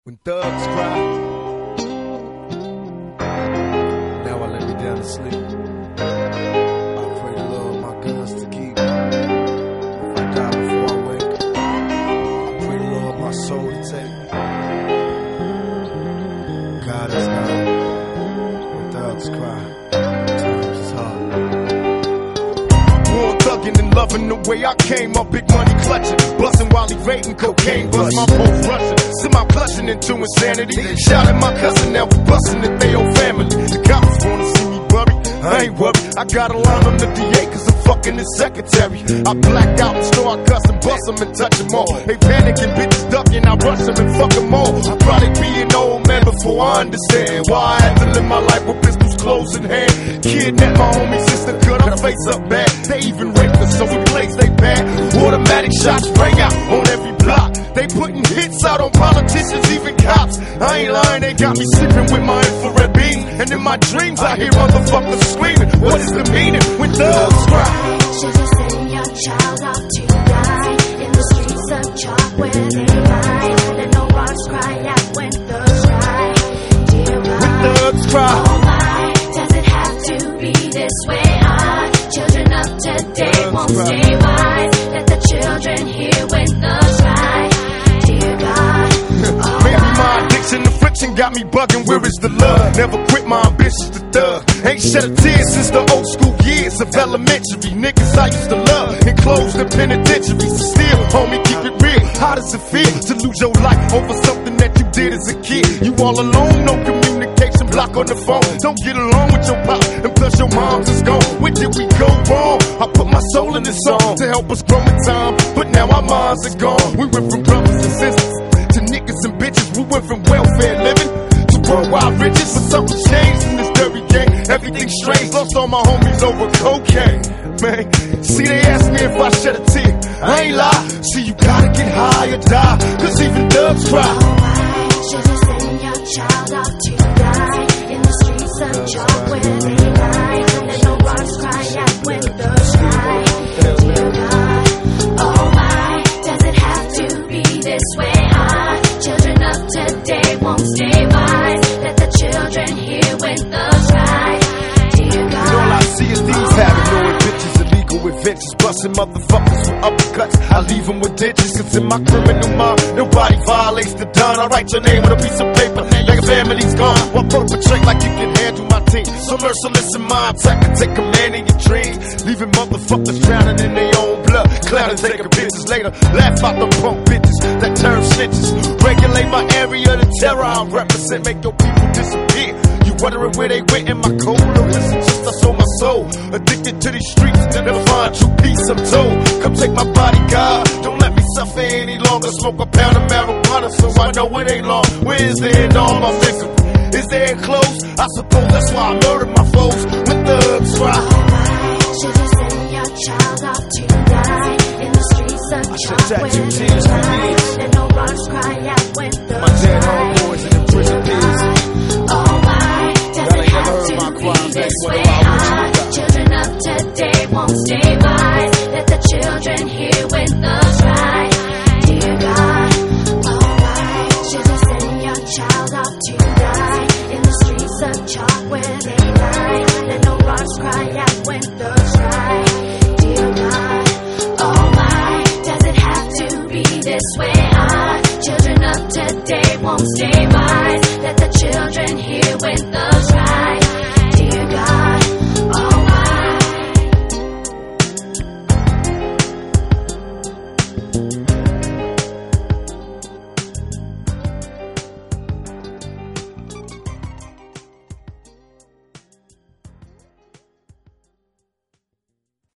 When thugs cry, now I lay me down to sleep. I pray the Lord my guns to keep. If I die before I wake, I pray the Lord my soul to take. God is not. When thugs cry, times is hard. Born thuggin' and loving the way I came up, big money clutching, bustin' while evading cocaine bust. My folks rushing, semi-clutching into insanity. Shouting my cousin, now we bustin' at they old family. The cops wanna see me buried, I ain't worried. I got a line on the DA cause I'm fucking his secretary. I black out and start cussing, bust them and touch them all. They panicking, bitches ducking, I rush them and fuck them all. I'll probably be an old man before I understand why I had to live my life with pistols close in hand. Kidnap my homie sister, cut her face up bad. They even raped her, so we blaze they bad. Automatic shots rang out on every block. They putting hits out on politicians, even cops. I ain't lying, they got me sleeping with my infrared beam. And in my dreams I hear motherfuckers screaming. What is the meaning when thugs cry? Should you send your child off to die in the streets of chalk where they lie? Let no rocks cry out when thugs cry. Dear God, When thugs cry, oh my, does it have to be this way? Our children of today won't stay wise. Let the children hear when thugs cry. Dear God, oh maybe my addiction to friction got me bugging. Where is the love? Never quit my ambitions to thug. Ain't shed a tear since the old school years of elementary. Niggas I used to love enclosed in penitentiaries. Still, homie, keep it real. How does it feel to lose your life over something that you did as a kid? You all alone, no communication, block on the phone. Don't get along with your pop, and plus your mom's is gone. Where did we go wrong? I put my soul in this song to help us grow in time, but now our minds are gone. We went from brothers and sisters to niggas and bitches. We went from welfare living to worldwide riches. But something changed in this dirty game. Everything's strange. Lost all my homies over cocaine. Man, see, they asked me if I shed a tear. I ain't lie. See, you gotta get high or die, cause even thugs cry. oh my, should you send your child off to die in the streets of chalk where they lie? Let no rocks cry out when thugs cry. Dear God, oh my, does it have to be this way? Our children of today won't stay wise. Let the children hear when thugs cry. Dear And all I God, see is these paranoid bitches, illegal adventures, busting motherfuckers with uppercuts. I leave them with ditches, cause in my criminal mind, nobody violates the dawn. I write your name on a piece of paper, like a family's gone. One perpetrate like you can handle my team. So merciless in my attack and take command in your dreams. Leaving motherfuckers drowning in their own blood. Clowning, taking bitches later. Laugh out the punk bitches that turn snitches. Regulate my area, the terror I represent. Make your people disappear. You wondering where they went in my cold? No, listen, just I sold my soul. Addicted to these streets, to never find true peace, I'm told. Come take my body, God. Don't let me suffer any longer. Smoke a pound of marijuana so I know it ain't long. Where is the end all my victims? Is there close? I suppose that's why I murder my foes. When thugs cry, oh my, should you send your child off to die in the streets of chalk shed where two they tears for lie? years. Let no rocks cry out when my thugs dead cry. homeboys in the prison peers. Oh my, does God, it I never have heard my to cries, be this baby. way? What about Our you? children of today won't stay wise. Let the children hear when thugs cry. Dear God, oh my, should you send your child off to die in the streets of chalk where they lie? Let no rocks cry out when thugs cry. Dear God, oh my, does it have to be this way? Our children of today won't stay wise.